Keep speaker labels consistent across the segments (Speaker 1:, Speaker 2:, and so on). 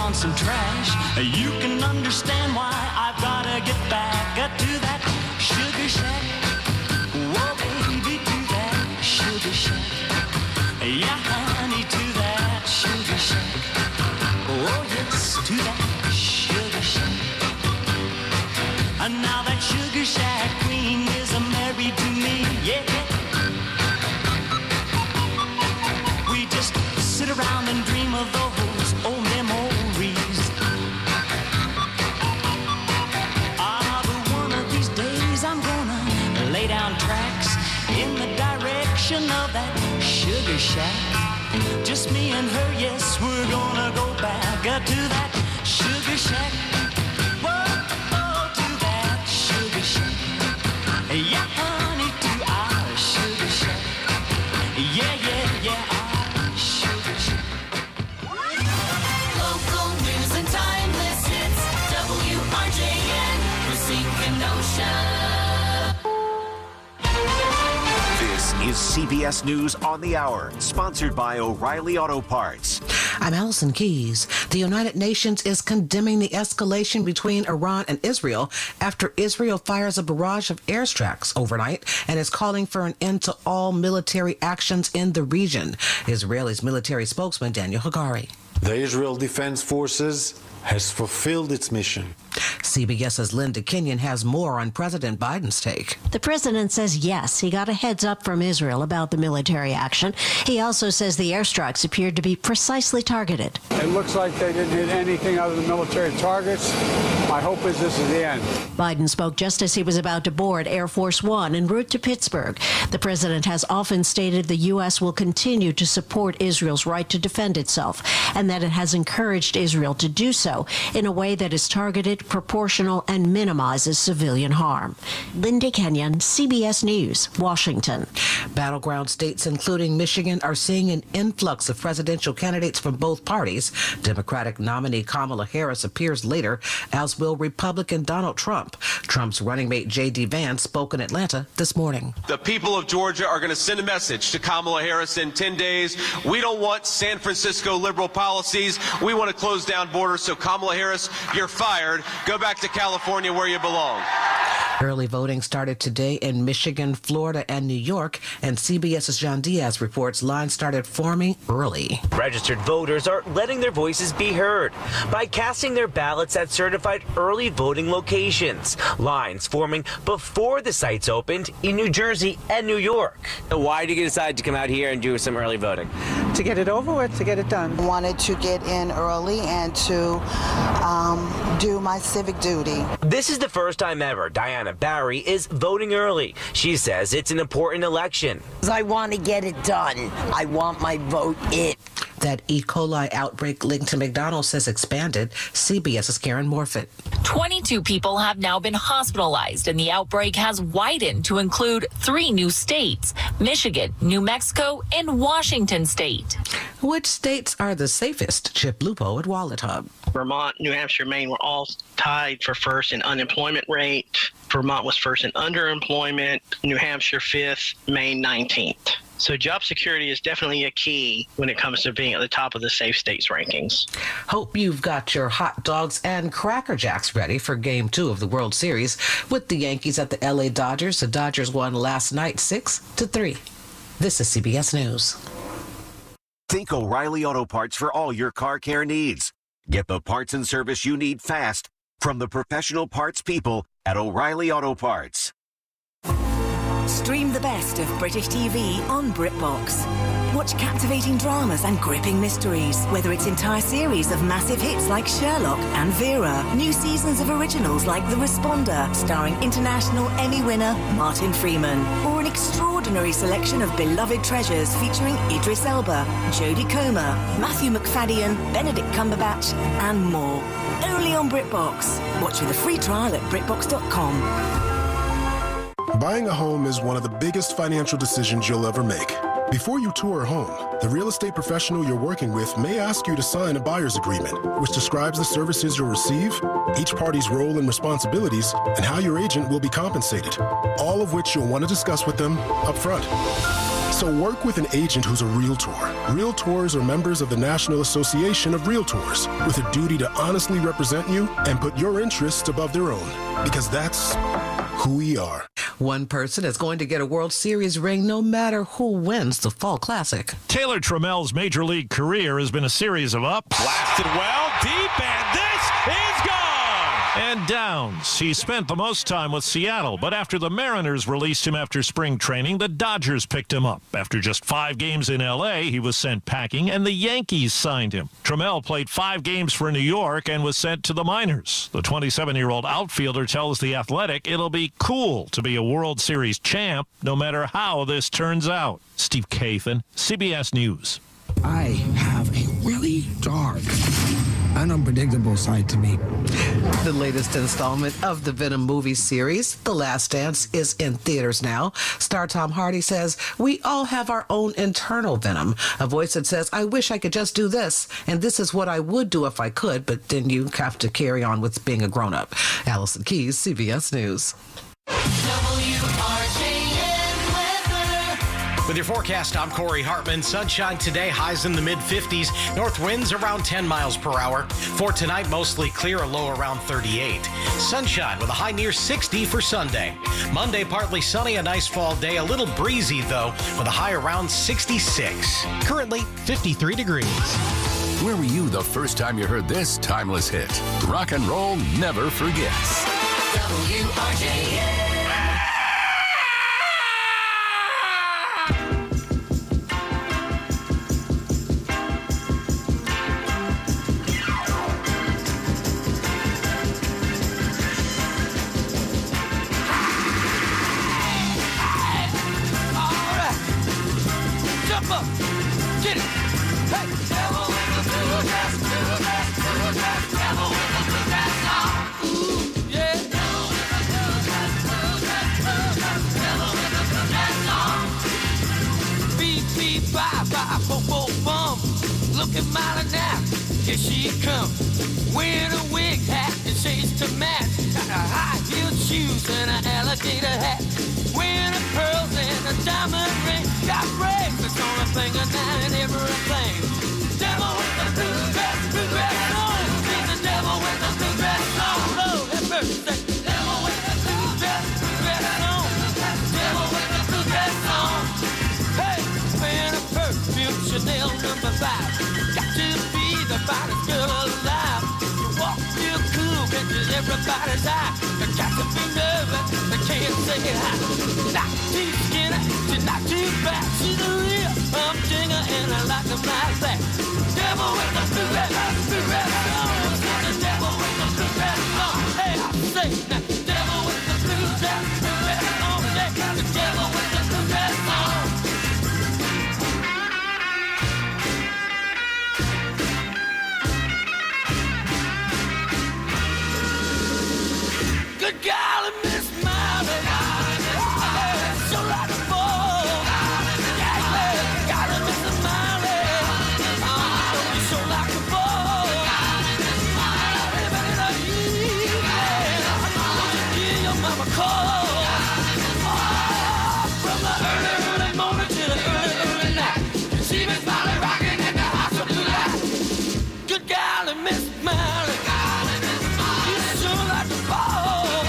Speaker 1: on some trash. You can understand why I've gotta get back to that sugar shack. Whoa, baby, to that sugar shack. Yeah, honey, to that sugar shack. Oh, yes, to that sugar shack. And now that sugar shack queen is married to me, yeah. We just sit around and dream of those old memories. But one of these days I'm gonna lay down tracks in the direction of that sugar shack. Just me and her, yes, we're gonna go back to that sugar shack. Whoa, to that sugar shack. Yeah, honey, to our sugar shack. Yeah, yeah, yeah, our sugar shack.
Speaker 2: Local news and timeless hits. WRJN, Racine, Kenosha.
Speaker 3: This is CBS News on the Hour, sponsored by O'Reilly Auto Parts.
Speaker 4: I'm Allison Keys. The United Nations is condemning the escalation between Iran and Israel after Israel fires a barrage of airstrikes overnight and is calling for an end to all military actions in the region. Israel's military spokesman Daniel Hagari.
Speaker 5: The Israel Defense Forces has fulfilled its mission.
Speaker 4: CBS's Linda Kenyon has more on President Biden's take.
Speaker 6: The president says yes, he got a heads up from Israel about the military action. He also says the airstrikes appeared to be precisely targeted.
Speaker 7: It looks like they didn't hit anything other than military targets. My hope is this is the end.
Speaker 6: Biden spoke just as he was about to board Air Force One en route to Pittsburgh. The president has often stated the U.S. will continue to support Israel's right to defend itself and that it has encouraged Israel to do so in a way that is targeted, proportional, and minimizes civilian harm. Linda Kenyon, CBS News, Washington.
Speaker 4: Battleground states, including Michigan, are seeing an influx of presidential candidates from both parties. Democratic nominee Kamala Harris appears later, as will Republican Donald Trump. Trump's running mate J.D. Vance spoke in Atlanta this morning.
Speaker 8: The people of Georgia are going to send a message to Kamala Harris in 10 days. We don't want San Francisco liberal policies. We want to close down borders. So Kamala Harris, you're fired. Go back to California where you belong.
Speaker 4: Early voting started today in Michigan, Florida, and New York, and CBS's John Diaz reports lines started forming early.
Speaker 9: Registered voters are letting their voices be heard by casting their ballots at certified early voting locations. Lines forming before the sites opened in New Jersey and New York.
Speaker 10: Why did you decide to come out here and do some early voting?
Speaker 11: To get it over with, to get it done.
Speaker 12: I wanted to get in early and to do my civic duty.
Speaker 9: This is the first time ever Diana Barry is voting early. She says it's an important election.
Speaker 13: I want to get it done. I want my vote in.
Speaker 4: That E. coli outbreak linked to McDonald's has expanded. CBS's Karen Morfitt.
Speaker 14: 22 people have now been hospitalized, and the outbreak has widened to include 3 new states: Michigan, New Mexico, and Washington State.
Speaker 4: Which states are the safest? Chip Lupo at Wallet Hub.
Speaker 15: Vermont, New Hampshire, Maine were all tied for first in unemployment rate. Vermont was first in underemployment, New Hampshire 5th, Maine 19th. So job security is definitely a key when it comes to being at the top of the safe states rankings.
Speaker 4: Hope you've got your hot dogs and Cracker Jacks ready for Game 2 of the World Series. With the Yankees at the LA Dodgers, the Dodgers won last night 6-3. This is CBS News.
Speaker 3: Think O'Reilly Auto Parts for all your car care needs. Get the parts and service you need fast from the professional parts people at O'Reilly Auto Parts.
Speaker 16: Stream the best of British TV on BritBox. Watch captivating dramas and gripping mysteries, whether it's entire series of massive hits like Sherlock and Vera, new seasons of originals like The Responder, starring international Emmy winner Martin Freeman, or an extraordinary selection of beloved treasures featuring Idris Elba, Jodie Comer, Matthew McFadden, Benedict Cumberbatch, and more. Only on BritBox. Watch with a free trial at BritBox.com.
Speaker 17: Buying a home is one of the biggest financial decisions you'll ever make. Before you tour a home, the real estate professional you're working with may ask you to sign a buyer's agreement, which describes the services you'll receive, each party's role and responsibilities, and how your agent will be compensated, all of which you'll want to discuss with them up front. So work with an agent who's a Realtor. Realtors are members of the National Association of Realtors with a duty to honestly represent you and put your interests above their own, because that's who we are.
Speaker 4: One person is going to get a World Series ring no matter who wins the Fall Classic.
Speaker 18: Taylor Trammell's Major League career has been a series of ups.
Speaker 19: Blasted well, deep, and this is gone!
Speaker 18: And downs. He spent the most time with Seattle, but after the Mariners released him after spring training, the Dodgers picked him up. After just 5 games in L.A., he was sent packing, and the Yankees signed him. Trammell played 5 games for New York and was sent to the minors. The 27-year-old outfielder tells The Athletic it'll be cool to be a World Series champ no matter how this turns out. Steve Kathan, CBS News.
Speaker 20: I have a really dark and unpredictable side to me.
Speaker 4: The latest installment of the Venom movie series, The Last Dance, is in theaters now. Star Tom Hardy says, "We all have our own internal Venom. A voice that says, I wish I could just do this, and this is what I would do if I could, but then you have to carry on with being a grown-up." Allison Keyes, CBS News.
Speaker 21: With your forecast, I'm Corey Hartman. Sunshine today, highs in the mid-50s. North winds around 10 miles per hour. For tonight, mostly clear, a low around 38. Sunshine with a high near 60 for Sunday. Monday, partly sunny, a nice fall day. A little breezy, though, with a high around 66. Currently, 53 degrees.
Speaker 22: Where were you the first time you heard this timeless hit? Rock and roll never forgets.
Speaker 2: WRJN.
Speaker 23: Looking mighty now, here she comes. Wearing a wig hat and shades to match. Got a high-heeled shoes and an alligator hat. Wearing a pearls and a diamond ring. Got bracelets on her finger now and everything. Devil with the blue dress on. She's the devil with the blue dress on. Lord have mercy. Devil with the blue dress on. Devil with the blue dress on. Hey, wearing a perfume Chanel number 5. Got to be the finest girl alive. You walk real cool, catches everybody's eye. You got to be nervous, they can't say hi. Not too skinny, she's not too fat. She's a real humdinger and I like them like that. Devil with the blue dress on. She's the devil with the blue dress on. Hey, I say now, devil with the blue dress on. Yeah, the devil with the blue dress on. Good golly, Miss Miley. So like a ball. Yeah, golly, Miss Miley. You're so like a ball. Everybody love you. Won't you give your mama a call? From the early morning to the early night. You see Miss Miley rocking in the house of blue light. Good golly, Miss Miley. You're so like a ball.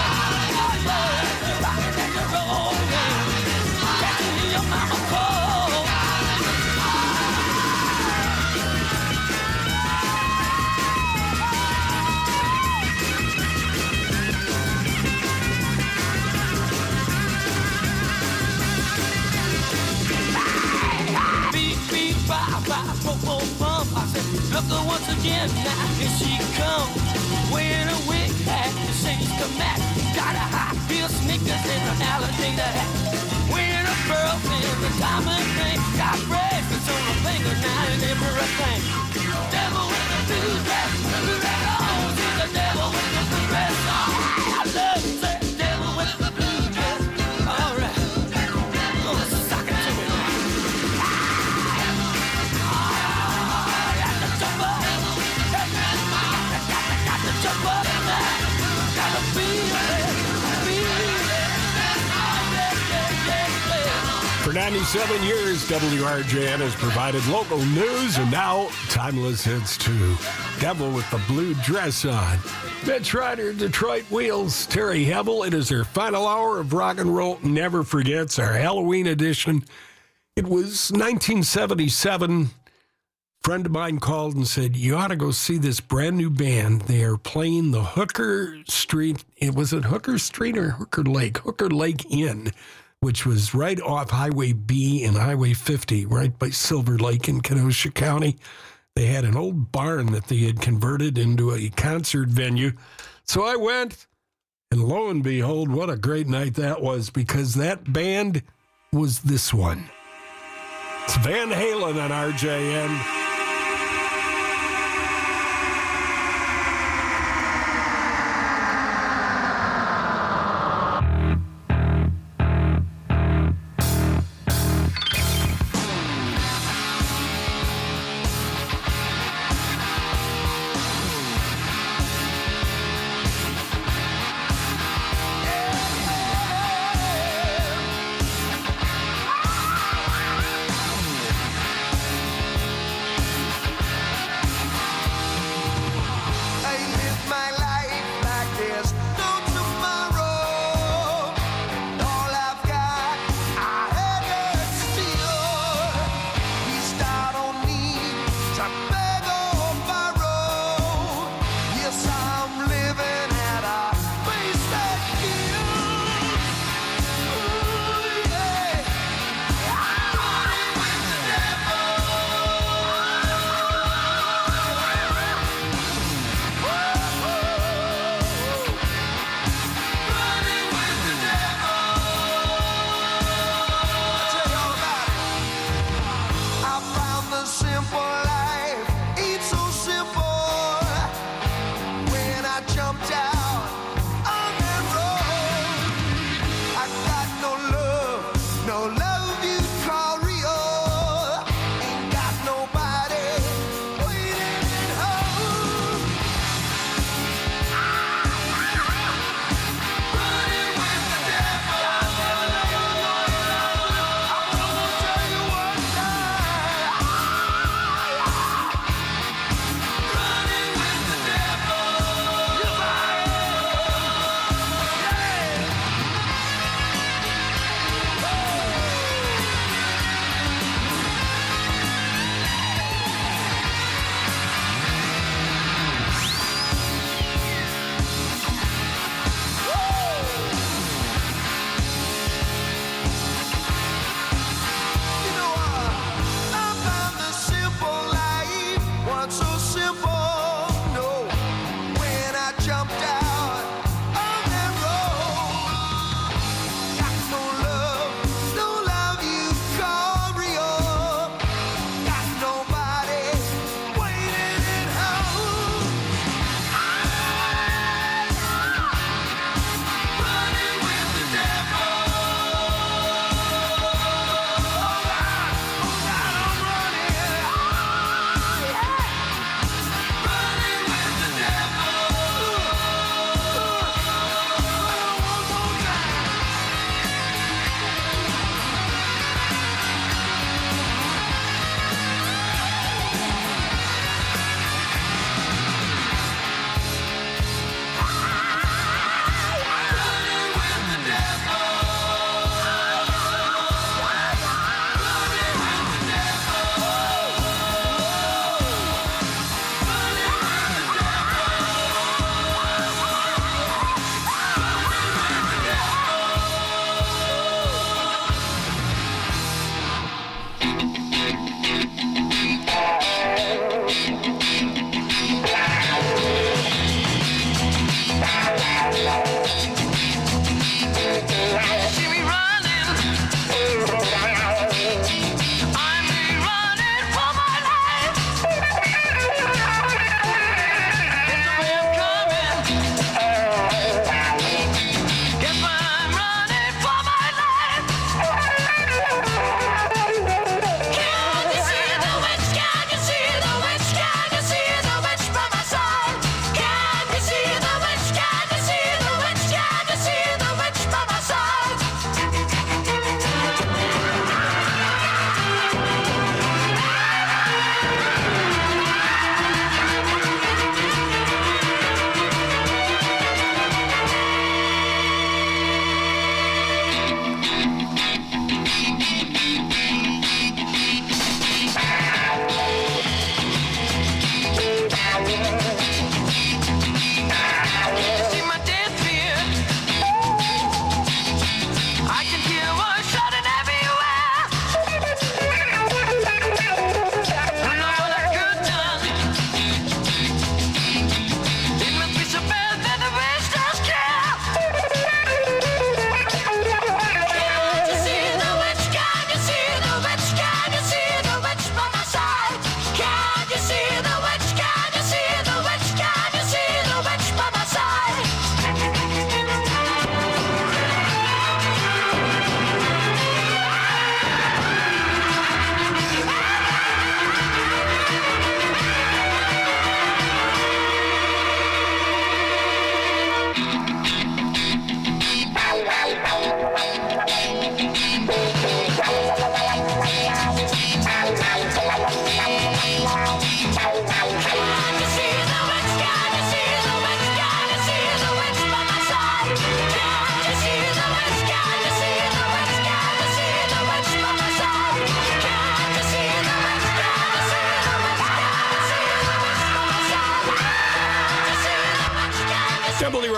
Speaker 23: Look once again, now here she comes. Wearing a wig hat and shades to match. Got a high heel sneakers and an alligator hat. Wearing a pearl and a diamond ring. Got bracelets on her finger now and everything. Devil with the blue dress on. She's the devil with the blue dress on. I love to say devil with the blue dress. All right, gonna sock it to me now. Jump up now, gotta feel it.
Speaker 24: For
Speaker 1: 27 years, WRJN has provided local news, and now Timeless Hits too. Devil with the blue dress on. Mitch Ryder, Detroit Wheels, Terry Hebel. It is their final hour of Rock and Roll Never Forgets, our Halloween edition. It was 1977. A friend of mine called and said, you ought to go see this brand new band. They are playing the Hooker Street. Was it Hooker Street or Hooker Lake? Hooker Lake Inn, which was right off Highway B and Highway 50, right by Silver Lake in Kenosha County. They had an old barn that they had converted into a concert venue. So I went, and lo and behold, what a great night that was, because that band was this one. It's Van Halen on RJN.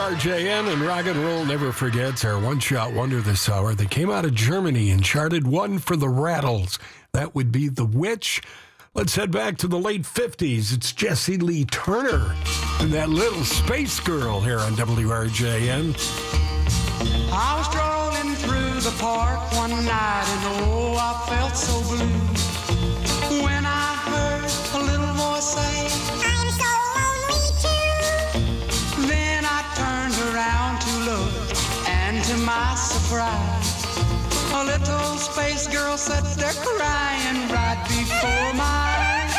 Speaker 1: WRJN, and rock and roll never forgets our one-shot wonder this hour. They came out of Germany and charted one for the Rattles. That would be The Witch. Let's head back to the late 50s. It's Jessie Lee Turner and that little space girl here on WRJN.
Speaker 5: I was strolling through the park one night and oh, I felt so blue when I heard a little voice say, I'm so lonely too. Then I turned around to look, and to my surprise, a little space girl sat there crying right before my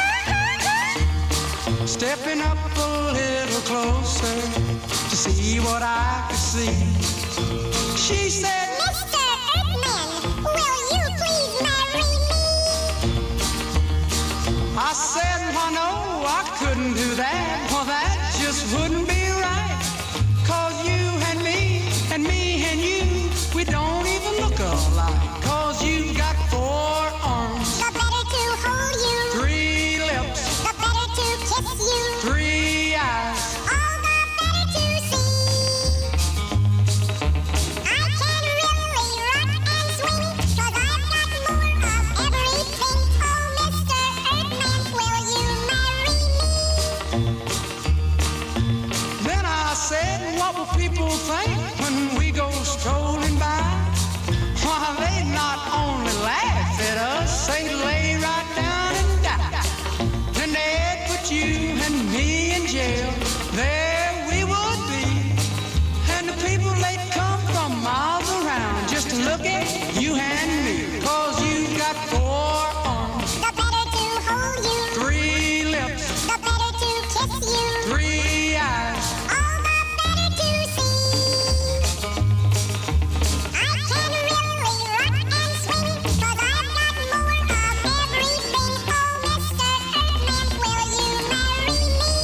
Speaker 5: eyes. Stepping up a little closer to see what I could see, she said, Mr. Earthman, will you please marry me? I said, well, no, I couldn't do that. Well, that just wouldn't be right. 'Cause you and me and you, we don't even look alike. 'Cause you've got 4 arms, the better to hold you, 3 lips, the better to kiss you, 3 eyes, all the better to see. I can really rock and swing, 'cause I've got more of everything. Oh, Mr. Earthman, will you marry me? Then I said, what will people think when we go strolling by? Why, they not only laugh at us, they lay right down and die. Then they'd put you and me in jail. There we would be. And the people, they'd come from miles around just to look at you and me. 'Cause you've got 4 arms, the better to hold you, 3 lips, the better to kiss you, 3 eyes, all the better to see. I can really rock and swing, 'cause I've got more of everything. Oh, Mr. Earthman, will you marry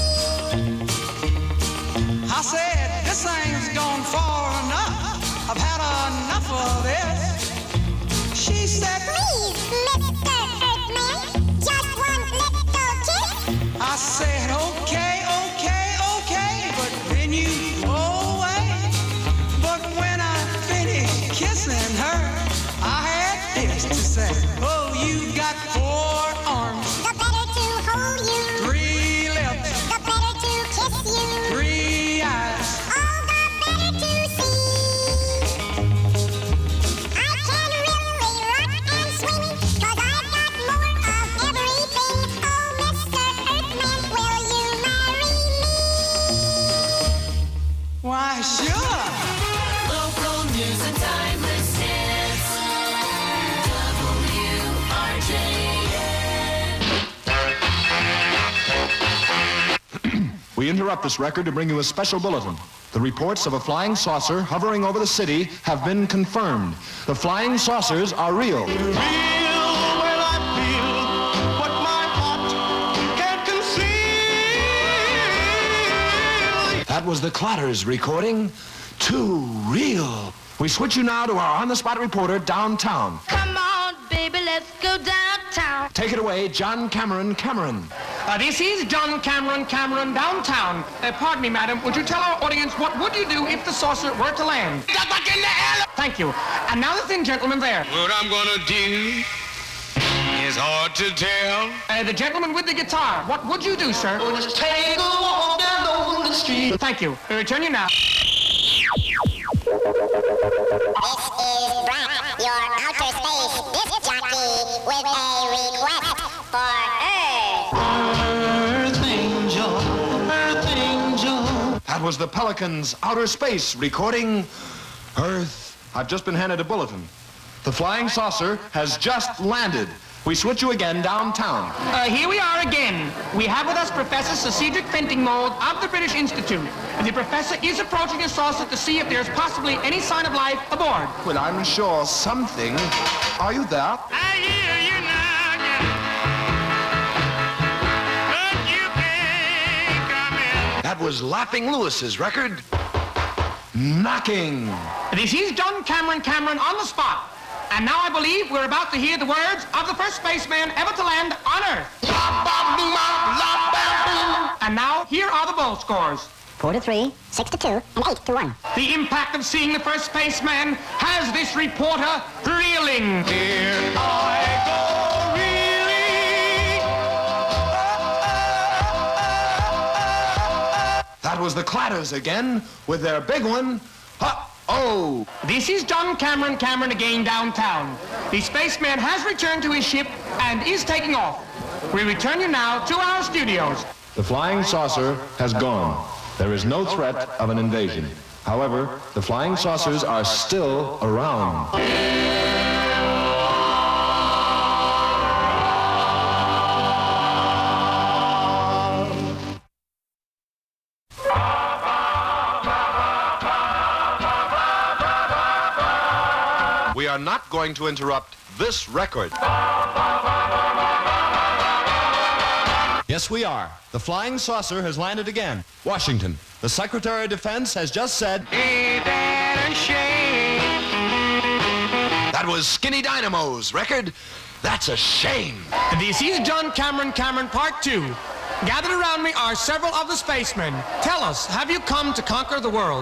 Speaker 5: me? I said, this thing's gone far enough. I've had enough of this. She said, please, Mr. Earthman, just one little kiss. I said, okay, but then you go away. But when I finished kissing her, I had this to say. Oh, you've got 4 arms, the better to hold you, 3 lips, the better to kiss you, 3 eyes, all the better to see. I can really rock and swing, 'cause I've got more of everything. Oh, Mr. Earthman, will you marry me? Why, sure.
Speaker 2: Local news and timeless hits. WRJN.
Speaker 6: We interrupt this record to bring you a special bulletin. The reports of a flying saucer hovering over the city have been confirmed. The flying saucers are real. That was the Clatters recording Too Real. We switch you now to our on-the-spot reporter downtown.
Speaker 2: Come on, baby, let's go downtown.
Speaker 6: Take it away, John Cameron.
Speaker 7: This is John Cameron downtown. Pardon me, madam. Would you tell our audience what would you do if the saucer were to land? Get back in the air! Thank you. And now the thin gentleman there.
Speaker 19: What I'm gonna do is hard to tell.
Speaker 7: The gentleman with the guitar. What would you do, sir?
Speaker 2: We'll just take a walk down the street.
Speaker 7: Thank you. We return you now.
Speaker 24: This is Brock, your outer space disc jockey, with a request for
Speaker 2: Earth Angel.
Speaker 6: That was the Pelicans' Outer Space recording Earth. I've just been handed a bulletin. The flying saucer has just landed. We switch you again downtown.
Speaker 7: Here we are again. We have with us Professor Sir Cedric Fentingmold of the British Institute. And the professor is approaching the saucer to see if there's possibly any sign of life aboard.
Speaker 6: Well, I'm sure something. Are you there?
Speaker 2: I hear you now, but you can't come in.
Speaker 6: That was Laughing Lewis's record, Knocking.
Speaker 7: This is John Cameron on the spot. And now I believe we're about to hear the words of the first spaceman ever to land on Earth. And now, here are the bowl scores.
Speaker 24: 4-3, 6-2, and 8-1.
Speaker 7: The impact of seeing the first spaceman has this reporter reeling.
Speaker 19: Here I go reeling.
Speaker 6: That was the Clatters again with their big one. Oh!
Speaker 7: This is John Cameron again downtown. The spaceman has returned to his ship and is taking off. We return you now to our studios.
Speaker 6: The flying saucer has gone. There is no threat of an invasion. However, the flying saucers are still around. We are not going to interrupt this record. Yes, we are. The flying saucer has landed again. Washington. The Secretary of Defense has just said,
Speaker 19: Ain't that a shame?
Speaker 6: That was Skinny Dynamo's record. That's a shame.
Speaker 7: This is John Cameron Part 2. Gathered around me are several of the spacemen. Tell us, have you come to conquer the world?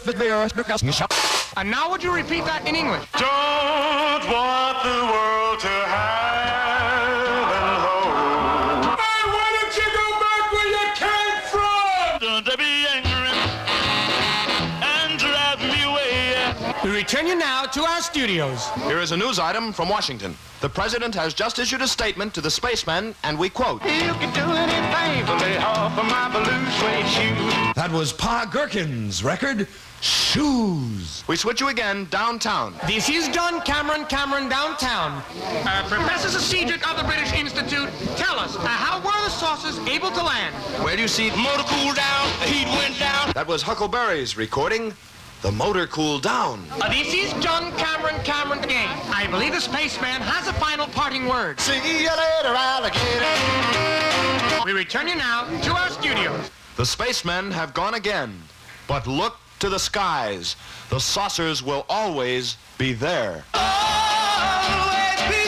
Speaker 7: And now would you repeat that in English?
Speaker 19: Don't want the world to have and hold. Hey, why don't you go back where you came from? Don't be angry and drive me away.
Speaker 7: We return you now to our studios.
Speaker 6: Here is a news item from Washington. The president has just issued a statement to the spacemen, and we quote,
Speaker 19: You can do anything for me off of my blue suede shoes.
Speaker 6: That was Pa Gherkin's record, Shoes. We switch you again downtown.
Speaker 7: This is John Cameron downtown. Professor Cedric of the British Institute, tell us, how were the saucers able to land?
Speaker 6: Where do you see
Speaker 19: The motor cooled down, the heat went down.
Speaker 6: That was Huckleberry's recording, The Motor Cooled Down.
Speaker 7: This is John Cameron again. I believe the spaceman has a final parting word.
Speaker 6: See you later, alligator.
Speaker 7: We return you now to our studios.
Speaker 6: The spacemen have gone again, but look to the skies. The saucers will always be there.
Speaker 19: Always be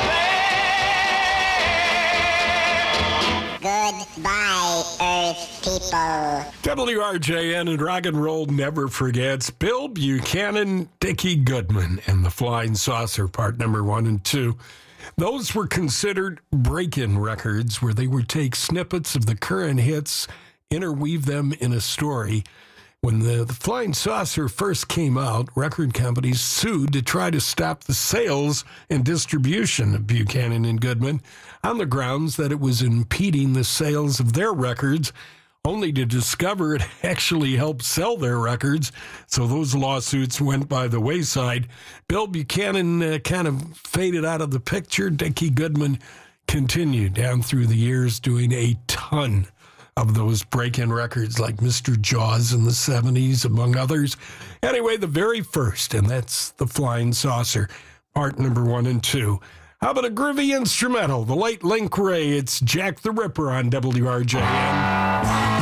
Speaker 19: there.
Speaker 24: Goodbye, Earth people.
Speaker 1: WRJN and Rock and Roll never forgets Bill Buchanan, Dickie Goodman, and the Flying Saucer, part number 1 and 2. Those were considered break-in records where they would take snippets of the current hits, interweave them in a story. When the Flying Saucer first came out, record companies sued to try to stop the sales and distribution of Buchanan and Goodman on the grounds that it was impeding the sales of their records, only to discover it actually helped sell their records. So those lawsuits went by the wayside. Bill Buchanan kind of faded out of the picture. Dickie Goodman continued down through the years doing a ton of those break-in records like Mr. Jaws in the 70s, among others. Anyway, the very first, and that's the Flying Saucer, part number 1 and 2. How about a groovy instrumental? The late Link Wray. It's Jack the Ripper on WRJN.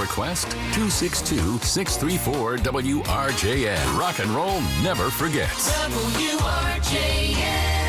Speaker 22: request? 262-634 WRJN. Rock and roll never forgets.
Speaker 5: WRJN.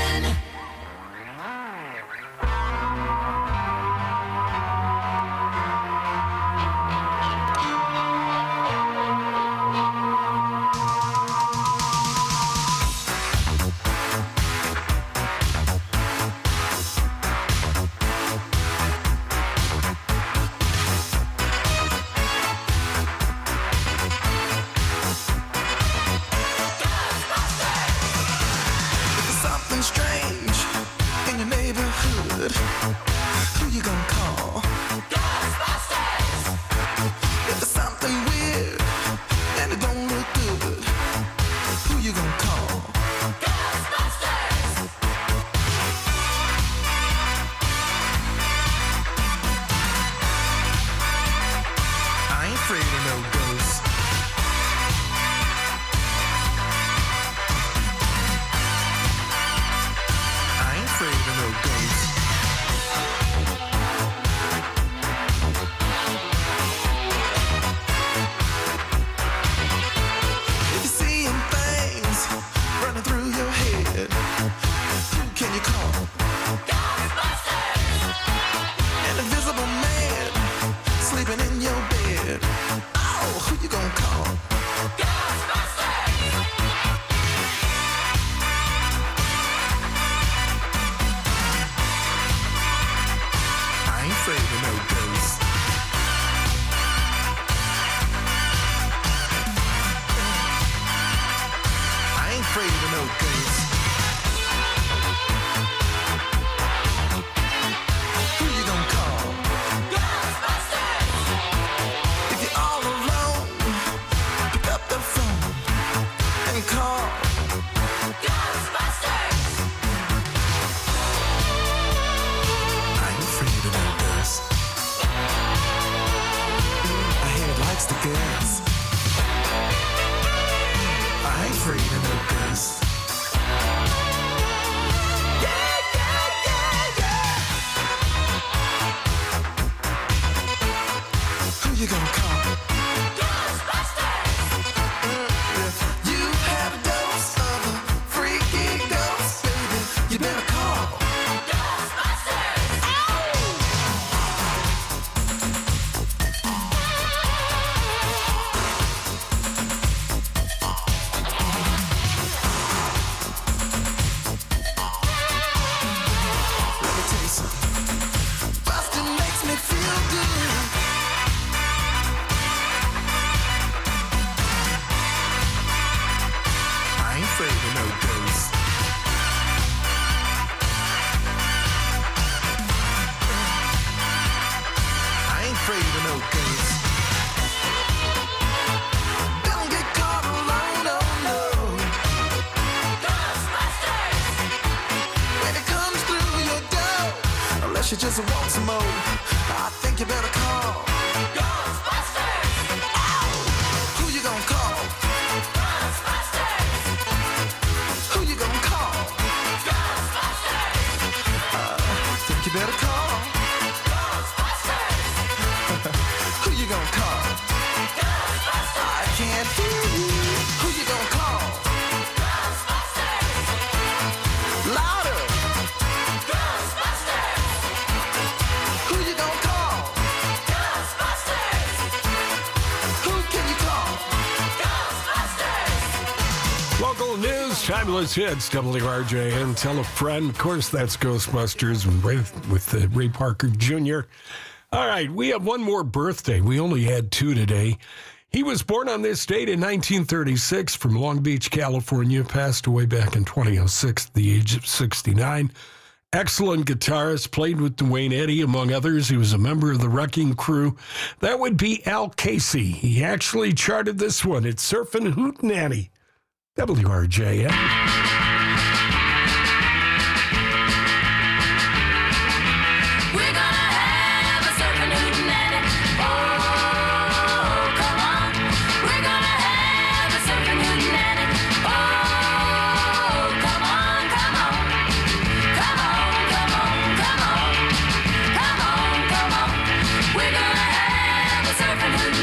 Speaker 8: She just wants some more. I think you better call Ghostbusters. Ow! Who you gonna call? Ghostbusters. Who you gonna call? Ghostbusters. Think you better call Ghostbusters. Who you gonna call? Ghostbusters. I can't hear you. Who you gonna call? Ghostbusters. Louder.
Speaker 1: Local news, timeless hits, WRJN. Tell a friend. Of course, that's Ghostbusters with Ray Parker Jr. All right, we have one more birthday. We only had two today. He was born on this date in 1936 from Long Beach, California. Passed away back in 2006 at the age of 69. Excellent guitarist, played with Duane Eddy, among others. He was a member of the Wrecking Crew. That would be Al Casey. He actually charted this one. It's Surfin' Hootenanny. WRJN.
Speaker 5: We're gonna have a surfing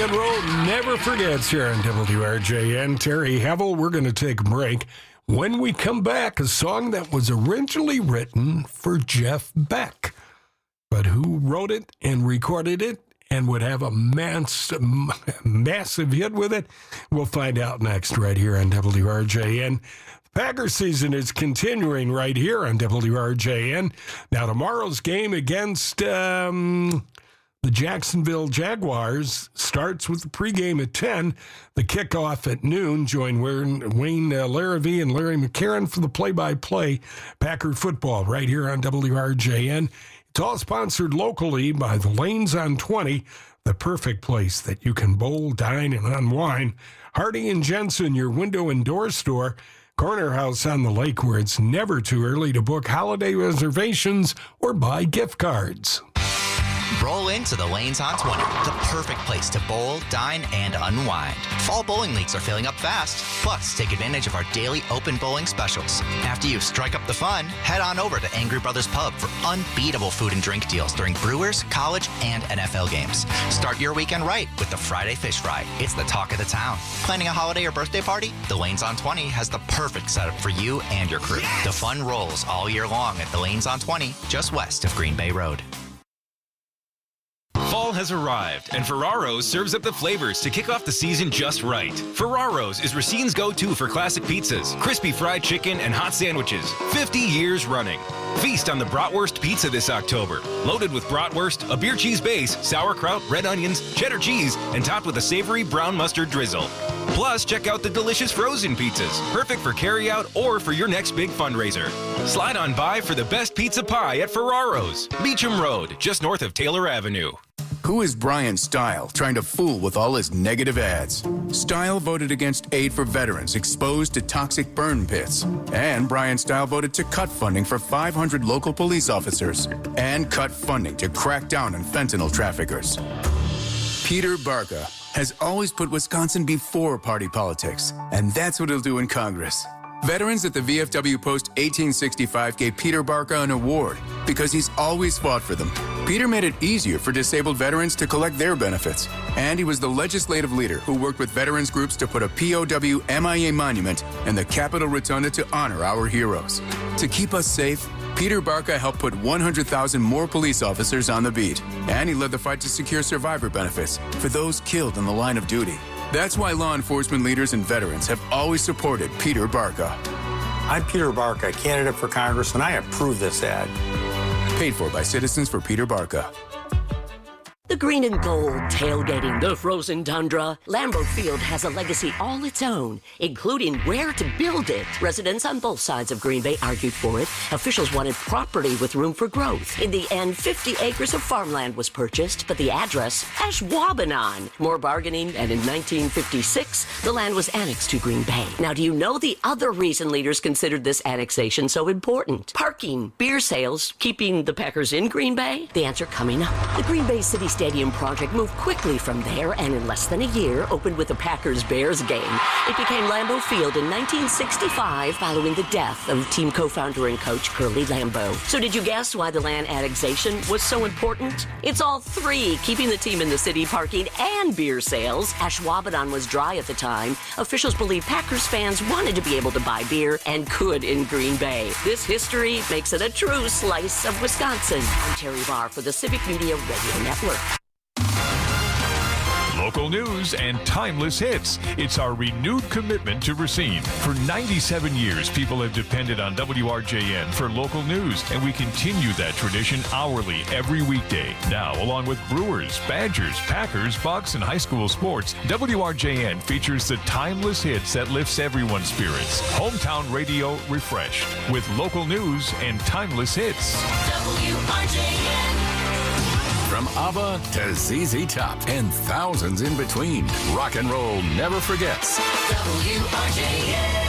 Speaker 1: and roll never forgets here on WRJN. Terry Hevel, we're going to take a break. When we come back, a song that was originally written for Jeff Beck, but who wrote it and recorded it and would have a massive hit with it, we'll find out next right here on WRJN. Packer season is continuing right here on WRJN. Now, tomorrow's game against the Jacksonville Jaguars starts with the pregame at 10, the kickoff at noon. Join Wayne Larrivee and Larry McCarron for the play-by-play Packer football right here on WRJN. It's all sponsored locally by the Lanes on 20, the perfect place that you can bowl, dine, and unwind. Hardy & Jensen, your window and door store. Corner House on the Lake, where it's never too early to book holiday reservations or buy gift cards.
Speaker 9: Roll into the Lanes on 20, the perfect place to bowl, dine, and unwind. Fall bowling leagues are filling up fast. Plus, take advantage of our daily open bowling specials. After you strike up the fun, head on over to Angry Brothers Pub for unbeatable food and drink deals during Brewers, college, and NFL games. Start your weekend right with the Friday Fish Fry. It's the talk of the town. Planning a holiday or birthday party? The Lanes on 20 has the perfect setup for you and your crew. Yes! The fun rolls all year long at the Lanes on 20, just west of Green Bay Road.
Speaker 10: Fall has arrived, and Ferraro's serves up the flavors to kick off the season just right. Ferraro's is Racine's go-to for classic pizzas, crispy fried chicken, and hot sandwiches, 50 years running. Feast on the Bratwurst Pizza this October. Loaded with bratwurst, a beer cheese base, sauerkraut, red onions, cheddar cheese, and topped with a savory brown mustard drizzle. Plus, check out the delicious frozen pizzas, perfect for carryout or for your next big fundraiser. Slide on by for the best pizza pie at Ferraro's, Beecham Road, just north of Taylor Avenue.
Speaker 11: Who is Brian Stile trying to fool with all his negative ads? Stile voted against aid for veterans exposed to toxic burn pits. And Brian Stile voted to cut funding for 500 local police officers and cut funding to crack down on fentanyl traffickers. Peter Barca has always put Wisconsin before party politics, and that's what he'll do in Congress. Veterans at the VFW Post 1865 gave Peter Barca an award because he's always fought for them. Peter made it easier for disabled veterans to collect their benefits, and he was the legislative leader who worked with veterans groups to put a POW MIA monument in the Capitol Rotunda to honor our heroes. To keep us safe, Peter Barca helped put 100,000 more police officers on the beat, and he led the fight to secure survivor benefits for those killed in the line of duty. That's why law enforcement leaders and veterans have always supported Peter Barca.
Speaker 12: I'm Peter Barca, candidate for Congress, and I approve this ad.
Speaker 11: Paid for by Citizens for Peter Barca.
Speaker 25: The green and gold tailgating the frozen tundra. Lambeau Field has a legacy all its own, including where to build it. Residents on both sides of Green Bay argued for it. Officials wanted property with room for growth. In the end, 50 acres of farmland was purchased, but the address, Ashwaubenon. More bargaining, and in 1956, the land was annexed to Green Bay. Now, do you know the other reason leaders considered this annexation so important? Parking, beer sales, keeping the Packers in Green Bay? The answer coming up. The Green Bay City Stadium project moved quickly from there and in less than a year opened with a Packers-Bears game. It became Lambeau Field in 1965 following the death of team co-founder and coach Curly Lambeau. So did you guess why the land annexation was so important? It's all three, keeping the team in the city, parking, and beer sales. Ashwaubenon was dry at the time. Officials believe Packers fans wanted to be able to buy beer and could in Green Bay. This history makes it a true slice of Wisconsin. I'm Terry Barr for the Civic Media Radio Network.
Speaker 26: Local news and timeless hits. It's our renewed commitment to Racine. For 97 years, people have depended on WRJN for local news, and we continue that tradition hourly every weekday. Now, along with Brewers, Badgers, Packers, Bucks, and high school sports, WRJN features the timeless hits that lifts everyone's spirits. Hometown radio refreshed with local news and timeless hits.
Speaker 22: WRJN. From ABBA to ZZ Top and thousands in between, rock and roll never forgets. WRJN.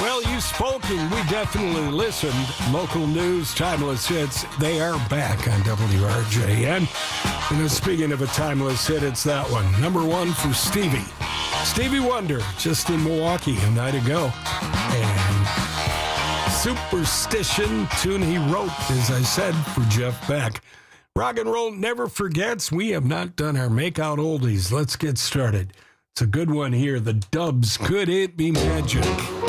Speaker 1: Well, you spoke and we definitely listened. Local news, timeless hits, they are back on WRJN. And speaking of a timeless hit, it's that one. Number one for Stevie. Stevie Wonder, just in Milwaukee a night ago. And Superstition, tune he wrote, as I said, for Jeff Beck. Rock and roll never forgets. We have not done our Makeout Oldies. Let's get started. It's a good one here. The Dubs, Could It Be Magic?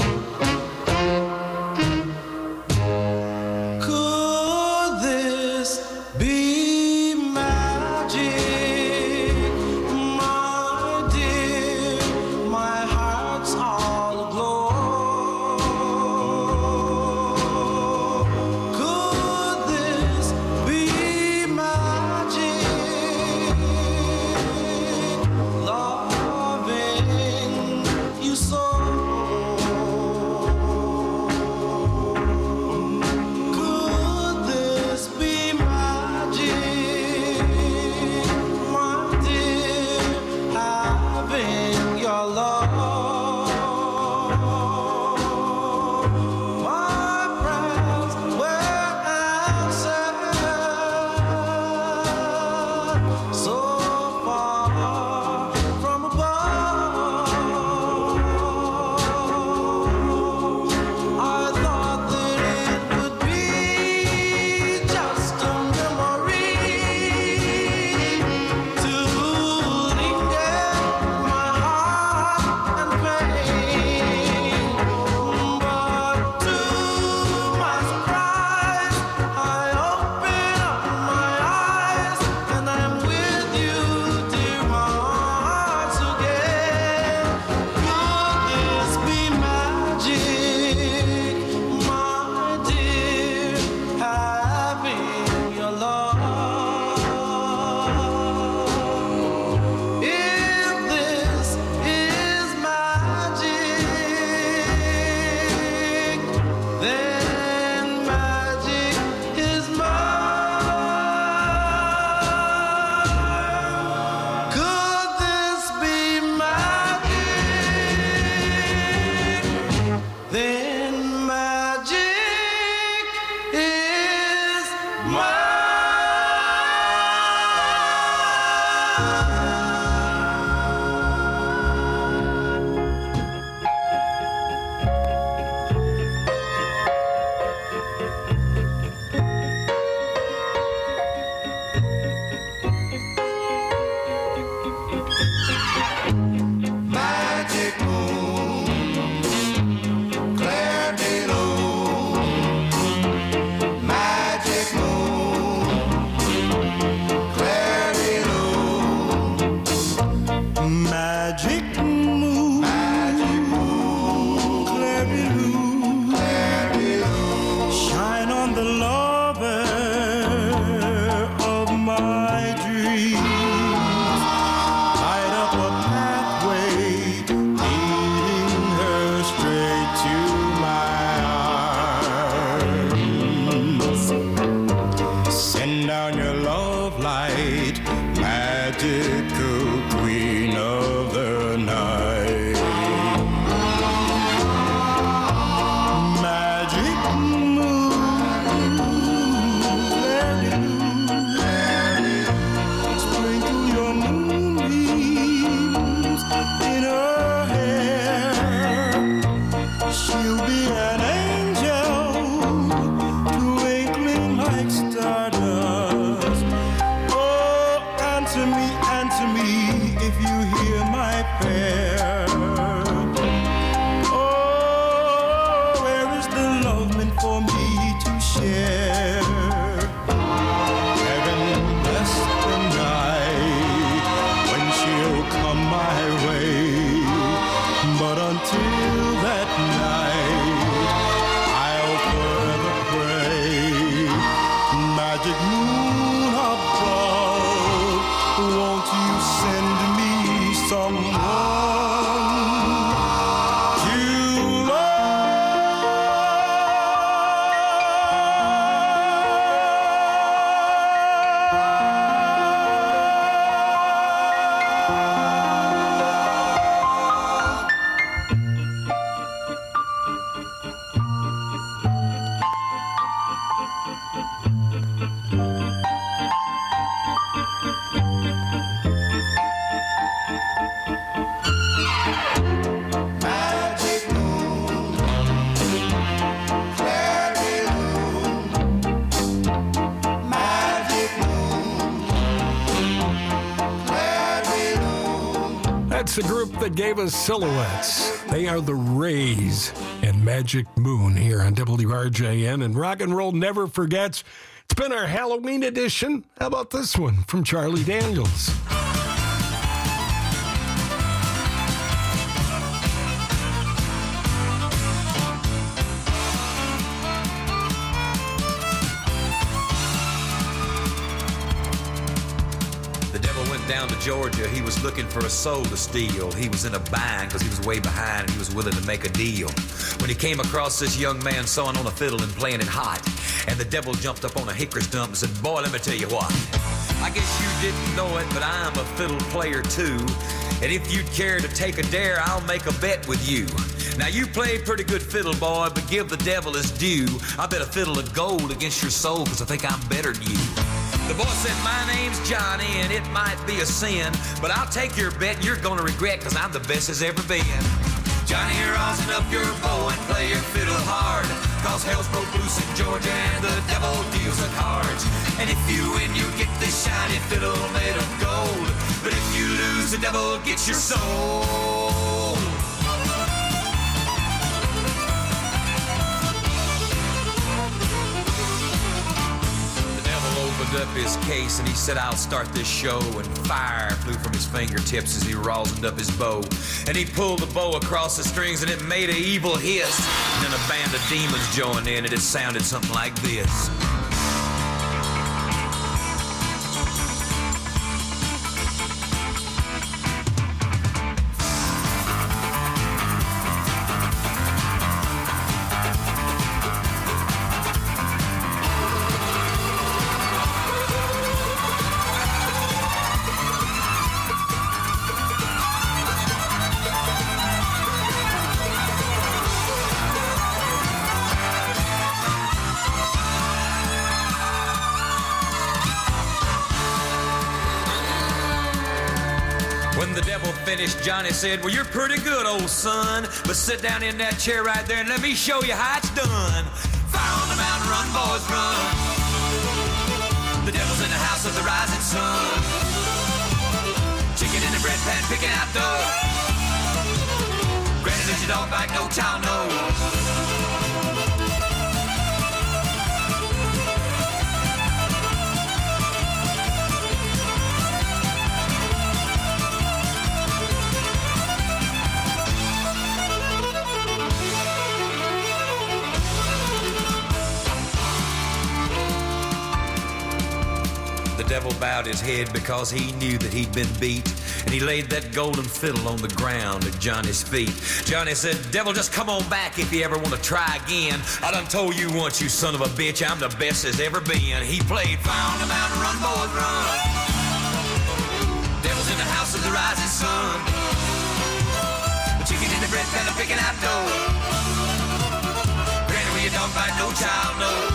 Speaker 5: Could this be magic, my dear? My heart's all aglow. Could this be magic? Loving you so. Could this be magic, my dear? Having your love, my prayers were answered. So far from above, I thought that it would be just a memory to linger my heart and pain. But to my surprise, I open up my eyes and I'm with you, dear hearts again. Could this be magic, my dear? Having your love. If this is magic, then magic is mine. Could this be magic? Then magic is magic moon, Claire de Lune. Magic moon, Claire de Lune. Magic moon, Claire de Lune. Shine on the lover of my dreams. Light up a pathway leading her straight to my arms. Send down your love light, magical queen of the night. Magic moon, sprinkle your moonbeams in her hair. She'll be an angel, twinkling like stardust. Oh, answer me if you hear my prayer. Oh, where is the love meant for me to share? Heaven bless the night when she'll come my way. But until that night, I'll forever pray. Magic moon above, won't you send me someone to love?
Speaker 1: It's a group that gave us Silhouettes. They are the Rays and Magic Moon here on WRJN, and Rock and Roll Never Forgets. It's been our Halloween edition. How about this one from Charlie Daniels?
Speaker 3: Down to Georgia, he was looking for a soul to steal. He was in a bind because he was way behind and he was willing to make a deal. When he came across this young man sawing on a fiddle and playing it hot, and the devil jumped up on a hickory stump and said, "Boy, let me tell you what. I guess you didn't know it, but I'm a fiddle player too. And if you'd care to take a dare, I'll make a bet with you. Now you played pretty good fiddle, boy, but give the devil his due. I bet a fiddle of gold against your soul because I think I'm better than you." The boy said, "My name's Johnny, and it might be a sin, but I'll take your bet and you're gonna regret, because I'm the best as ever been. Johnny, rosin up your bow and play your fiddle hard, cause hell's broke loose in Georgia and the devil deals the cards. And if you win, you get this shiny fiddle made of gold, but if you lose, the devil gets your soul." Opened up his case and he said, "I'll start this show," and fire flew from his fingertips as he rosined up his bow. And he pulled the bow across the strings and it made an evil hiss. And then a band of demons joined in and it sounded something like this. When the devil finished, Johnny said, "Well, you're pretty good, old son, but sit down in that chair right there and let me show you how it's done. Fire on the mountain, run, boys, run. The devil's in the house of the rising sun. Chicken in the bread pan, picking out dough. Granny lives your dog back, no child knows." The devil bowed his head because he knew that he'd been beat, and he laid that golden fiddle on the ground at Johnny's feet. Johnny said, "Devil, just come on back if you ever want to try again. I done told you once, you son of a bitch, I'm the best as ever been." He played "Fire on the Mountain, Run, Boys, Run." Devil's in the house of the rising sun. The chicken in the bread pan, I'm picking out dough. Granny, where you don't bite, no child knows.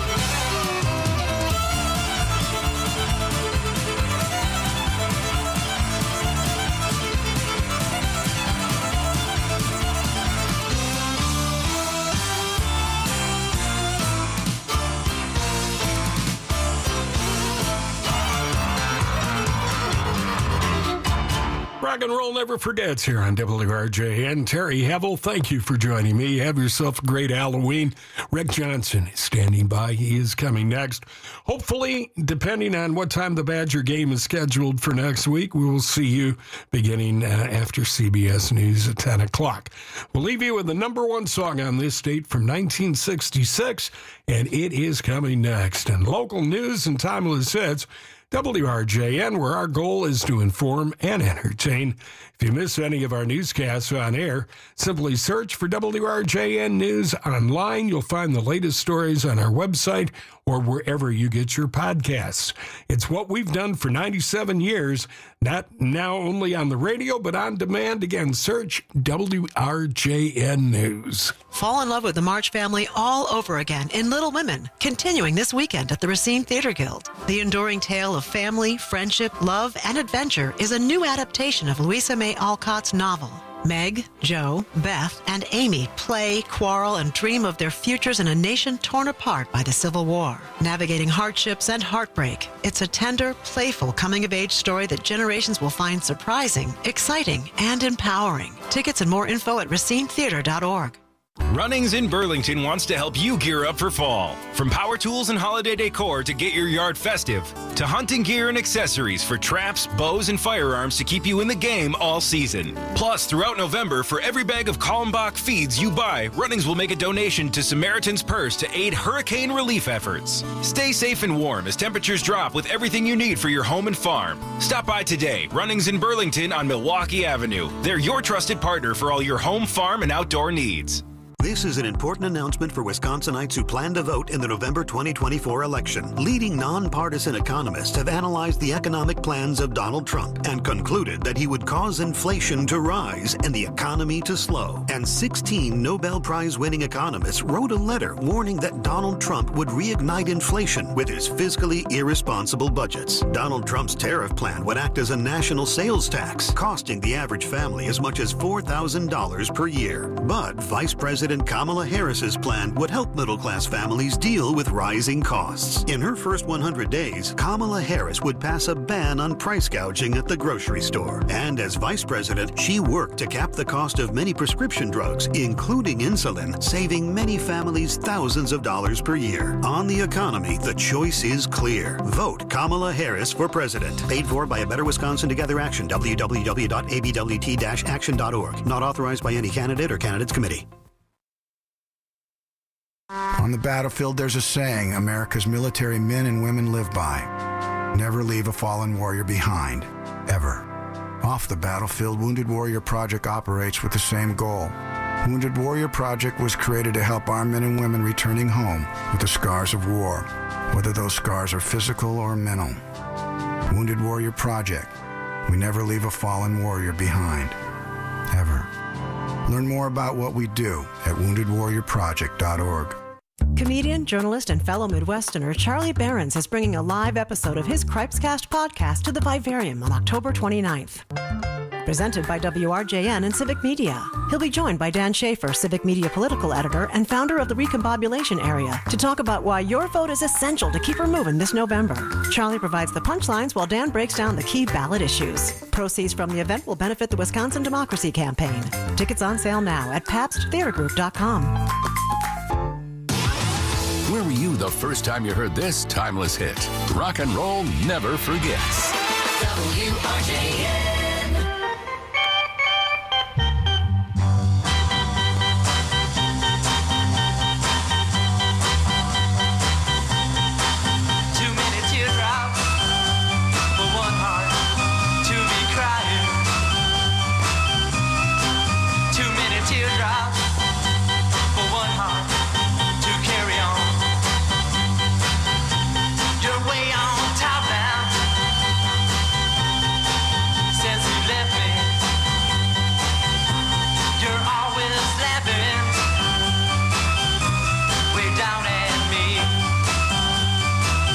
Speaker 1: Rock and Roll Never Forgets here on WRJN. Terry Havel, thank you for joining me. Have yourself a great Halloween. Rick Johnson is standing by. He is coming next. Hopefully, depending on what time the Badger game is scheduled for next week, we will see you beginning after CBS News at 10 o'clock. We'll leave you with the number one song on this date from 1966, and it is coming next. And local news and timeless hits, WRJN, where our goal is to inform and entertain. If you miss any of our newscasts on air, simply search for WRJN News online. You'll find the latest stories on our website or wherever you get your podcasts. It's what we've done for 97 years, not now only on the radio, but on demand. Again, search WRJN News.
Speaker 13: Fall in love with the March Family all over again in Little Women, continuing this weekend at the Racine Theater Guild. The enduring tale of family, friendship, love, and adventure is a new adaptation of Louisa May Alcott's novel. Meg, Joe, Beth, and Amy play, quarrel, and dream of their futures in a nation torn apart by the Civil War. Navigating hardships and heartbreak, it's a tender, playful coming-of-age story that generations will find surprising, exciting, and empowering. Tickets and more info at racinetheater.org.
Speaker 10: Runnings in Burlington wants to help you gear up for fall. From power tools and holiday decor to get your yard festive, to hunting gear and accessories for traps, bows, and firearms to keep you in the game all season. Plus, throughout November, for every bag of Kalmbach feeds you buy, Runnings will make a donation to Samaritan's Purse to aid hurricane relief efforts. Stay safe and warm as temperatures drop with everything you need for your home and farm. Stop by today, Runnings in Burlington on Milwaukee Avenue. They're your trusted partner for all your home, farm, and outdoor needs.
Speaker 14: This is an important announcement for Wisconsinites who plan to vote in the November 2024 election. Leading nonpartisan economists have analyzed the economic plans of Donald Trump and concluded that he would cause inflation to rise and the economy to slow. And 16 Nobel Prize-winning economists wrote a letter warning that Donald Trump would reignite inflation with his fiscally irresponsible budgets. Donald Trump's tariff plan would act as a national sales tax, costing the average family as much as $4,000 per year. But Vice President Kamala Harris's plan would help middle-class families deal with rising costs. In her first 100 days, Kamala Harris would pass a ban on price gouging at the grocery store. And as vice president, she worked to cap the cost of many prescription drugs, including insulin, saving many families thousands of dollars per year. On the economy, the choice is clear. Vote Kamala Harris for president. Paid for by A Better Wisconsin Together Action, www.abwt-action.org. Not authorized by any candidate or candidates committee.
Speaker 15: On the battlefield, there's a saying America's military men and women live by. Never leave a fallen warrior behind, ever. Off the battlefield, Wounded Warrior Project operates with the same goal. Wounded Warrior Project was created to help our men and women returning home with the scars of war, whether those scars are physical or mental. Wounded Warrior Project. We never leave a fallen warrior behind, ever. Learn more about what we do at woundedwarriorproject.org.
Speaker 13: Comedian, journalist, and fellow Midwesterner Charlie Behrens is bringing a live episode of his Cripescast podcast to the Vivarium on October 29th. Presented by WRJN and Civic Media. He'll be joined by Dan Schaefer, Civic Media political editor and founder of the Recombobulation Area, to talk about why your vote is essential to keep her moving this November. Charlie provides the punchlines while Dan breaks down the key ballot issues. Proceeds from the event will benefit the Wisconsin Democracy Campaign. Tickets on sale now at PabstTheaterGroup.com.
Speaker 22: Where were you the first time you heard this timeless hit? Rock and roll never forgets.
Speaker 5: WRJN.